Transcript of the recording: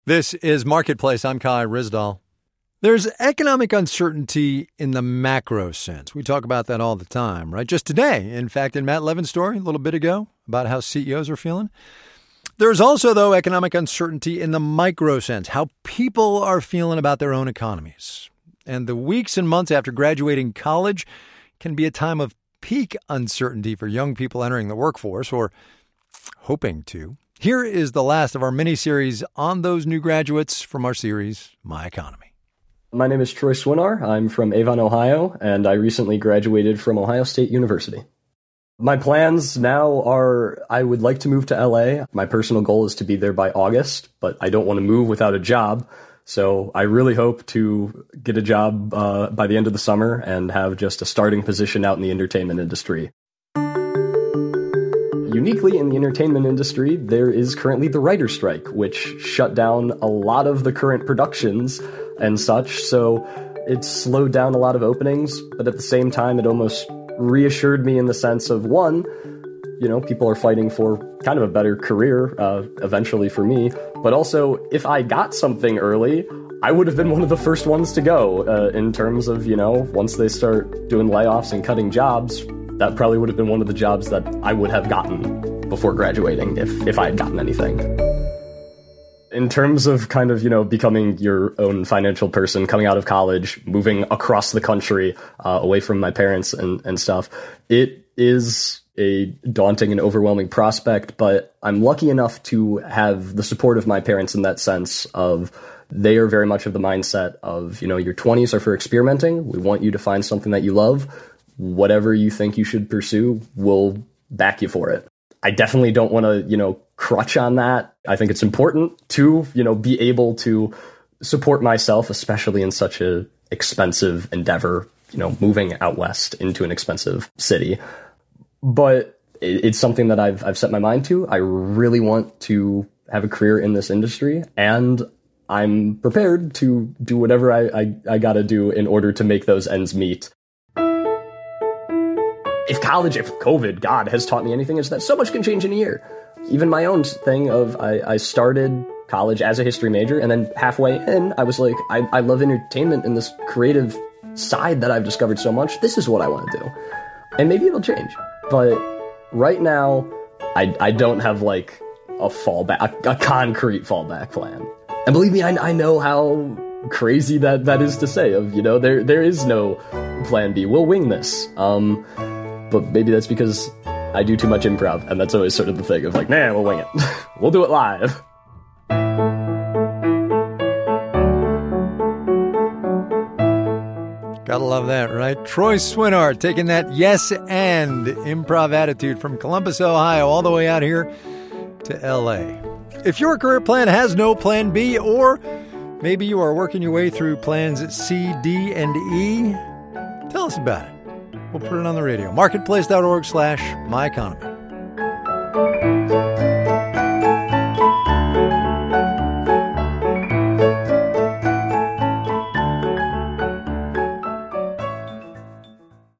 This is Marketplace. I'm Kai Ryssdal. There's economic uncertainty in the macro sense. We talk about that all the time, right? Just today, in fact, in Matt Levin's story a little bit ago about how CEOs are feeling. There's also, though, economic uncertainty in the micro sense, how people are feeling about their own economies. And the weeks and months after graduating college can be a time of peak uncertainty for young people entering the workforce or hoping to. Here is the last of our mini-series on those new graduates from our series, My Economy. My name is Troy Swinar. I'm from Avon, Ohio, and I recently graduated from Ohio State University. My plans now are I would like to move to LA. My personal goal is to be there by August, but I don't want to move without a job. So I really hope to get a job by the end of the summer and have just a starting position out in the entertainment industry. Uniquely in the entertainment industry, there is currently the writer's strike, which shut down a lot of the current productions and such. So it slowed down a lot of openings, but at the same time, it almost reassured me in the sense of, one, you know, people are fighting for kind of a better career eventually for me. But also, if I got something early, I would have been one of the first ones to go in terms of, you know, once they start doing layoffs and cutting jobs, that probably would have been one of the jobs that I would have gotten before graduating if I had gotten anything. In terms of kind of, you know, becoming your own financial person, coming out of college, moving across the country, away from my parents and stuff, it is a daunting and overwhelming prospect, but I'm lucky enough to have the support of my parents in that sense of they are very much of the mindset of, you know, your 20s are for experimenting. We want you to find something that you love. Whatever you think you should pursue, we'll back you for it. I definitely don't want to, you know, crutch on that. I think it's important to, you know, be able to support myself, especially in such a expensive endeavor, you know, moving out west into an expensive city. But it's something that I've set my mind to. I really want to have a career in this industry, and I'm prepared to do whatever I got to do in order to make those ends meet. If COVID, God, has taught me anything, is that so much can change in a year. Even my own thing of I started college as a history major, and then halfway in, I was like, I love entertainment and this creative side that I've discovered so much. This is what I want to do. And maybe it'll change. But right now, I don't have like a concrete fallback plan. And believe me, I know how crazy that is to say of, you know, there is no plan B. We'll wing this. But maybe that's because I do too much improv, and that's always sort of the thing of like, nah, we'll wing it. We'll do it live. Gotta love that, right? Troy Swinar taking that yes and improv attitude from Columbus, Ohio, all the way out here to LA. If your career plan has no plan B, or maybe you are working your way through plans C, D, and E, tell us about it. We'll put it on the radio. Marketplace.org/myeconomy.